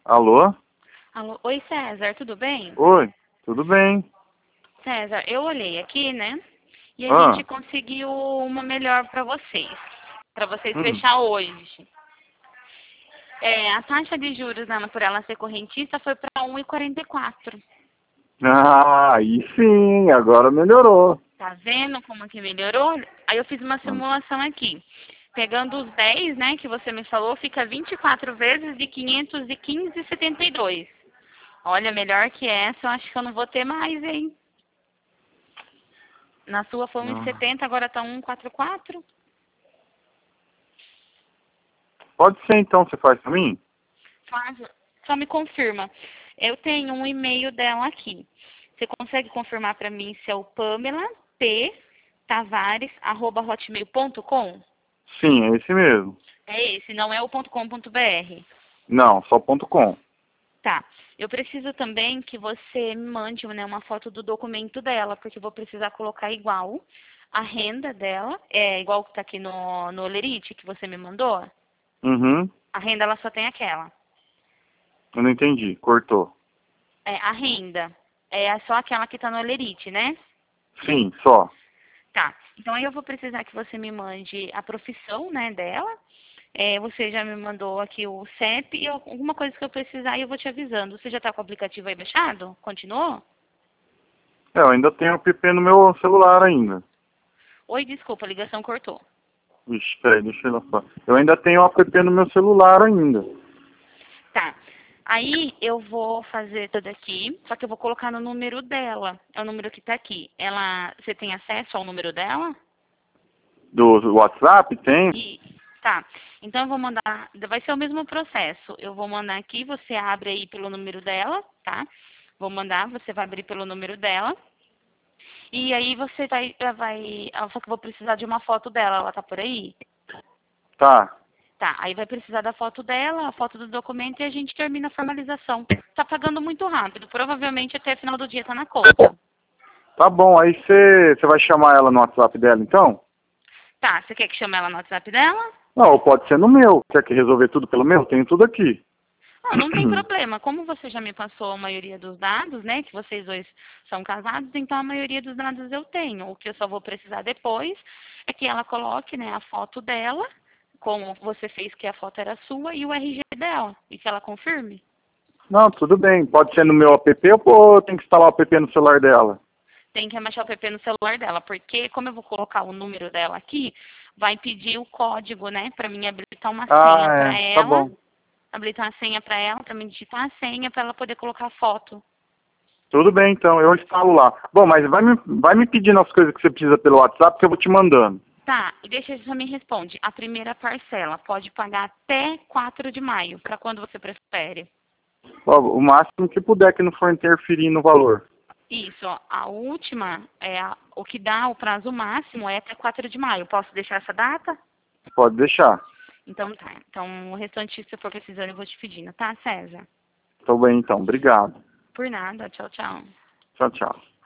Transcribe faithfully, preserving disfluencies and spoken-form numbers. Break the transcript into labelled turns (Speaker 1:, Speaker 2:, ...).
Speaker 1: Alô?
Speaker 2: Alô, oi César, tudo bem?
Speaker 1: Oi, tudo bem?
Speaker 2: César, eu olhei aqui, né? E a
Speaker 1: Ah,
Speaker 2: gente conseguiu uma melhor para vocês, para vocês
Speaker 1: hum.
Speaker 2: fechar hoje. É, a taxa de juros né, por ela ser correntista foi para um vírgula quarenta e quatro.
Speaker 1: Ah, aí sim, agora melhorou.
Speaker 2: Tá vendo como que melhorou? Aí eu fiz uma
Speaker 1: Hum.
Speaker 2: simulação aqui. Pegando os dez, né, que você me falou, fica vinte e quatro vezes de quinhentos e quinze vírgula setenta e dois. Olha, melhor que essa, eu acho que eu não vou ter mais, hein? Na sua foi um vírgula
Speaker 1: Ah.
Speaker 2: setenta, agora tá um vírgula quarenta e quatro.
Speaker 1: Pode ser então, você faz pra mim?
Speaker 2: Faz, só me confirma. Eu tenho um e-mail dela aqui. Você consegue confirmar para mim se é o Pamela P Tavares arroba hotmail ponto com?
Speaker 1: Sim, é esse mesmo.
Speaker 2: É esse, não é o .com.br.
Speaker 1: Não, só ponto .com.
Speaker 2: Tá. Eu preciso também que você me mande né, uma foto do documento dela, porque eu vou precisar colocar igual a renda dela, é igual que tá aqui no, no Lerite que você me mandou.
Speaker 1: Uhum,
Speaker 2: A renda ela só tem aquela.
Speaker 1: eu não entendi, cortou.
Speaker 2: É, a renda é só aquela que tá no Lerite, né?
Speaker 1: Sim, só.
Speaker 2: Tá. Então aí eu vou precisar que você me mande a profissão, né, dela. É, você já me mandou aqui o C E P e alguma coisa que eu precisar eu vou te avisando. Você já tá com o aplicativo aí baixado? Continuou?
Speaker 1: É, eu ainda tenho o app no meu celular ainda.
Speaker 2: Oi, desculpa, a ligação cortou.
Speaker 1: Vixe, peraí, deixa eu só. Eu ainda tenho o app no meu celular ainda.
Speaker 2: Tá. Aí eu vou fazer tudo aqui, só que eu vou colocar no número dela. É o número que tá aqui. Ela, você tem acesso ao número dela?
Speaker 1: Do WhatsApp tem?
Speaker 2: E tá. Então eu vou mandar, vai ser o mesmo processo. Eu vou mandar aqui, você abre aí pelo número dela, tá? Vou mandar, você vai abrir pelo número dela. E aí você vai, vai, só que eu vou precisar de uma foto dela, ela tá por aí?
Speaker 1: Tá.
Speaker 2: Tá, aí vai precisar da foto dela, a foto do documento e a gente termina a formalização. Tá pagando muito rápido, provavelmente até final do dia tá na conta.
Speaker 1: Tá bom, aí você você vai chamar ela no WhatsApp dela então?
Speaker 2: Tá, você quer que chame ela no WhatsApp dela?
Speaker 1: Não, ou pode ser no meu. Quer que resolver tudo pelo meu? Tenho tudo aqui.
Speaker 2: Não, não tem problema. Como você já me passou a maioria dos dados, né, que vocês dois são casados, então a maioria dos dados eu tenho. O que eu só vou precisar depois é que ela coloque, né, a foto dela, como você fez que a foto era sua, e o R G dela, e que ela confirme.
Speaker 1: Não, tudo bem. Pode ser no meu app ou tem que instalar o app no celular dela?
Speaker 2: Tem que baixar o app no celular dela, porque como eu vou colocar o número dela aqui, vai pedir o código, né, para mim habilitar uma senha
Speaker 1: Ah,
Speaker 2: para
Speaker 1: é. Tá
Speaker 2: ela,
Speaker 1: bom.
Speaker 2: habilitar a senha para ela, para mim digitar a senha para ela poder colocar a foto.
Speaker 1: Tudo bem, então. Eu instalo lá. Bom, mas vai me, vai me pedindo as coisas que você precisa pelo WhatsApp que eu vou te mandando.
Speaker 2: Tá, e deixa eu só me responde. A primeira parcela pode pagar até quatro de maio, para quando você prefere?
Speaker 1: Ó, o máximo que puder que não for interferir no valor.
Speaker 2: Isso, ó, a última, é a- o que dá o prazo máximo é até quatro de maio. Posso deixar essa data?
Speaker 1: Pode deixar.
Speaker 2: Então tá. Então o restante, se eu for precisando, eu vou te pedindo, tá, César?
Speaker 1: Tô bem, então. Obrigado.
Speaker 2: Por nada. Tchau, tchau.
Speaker 1: Tchau, tchau.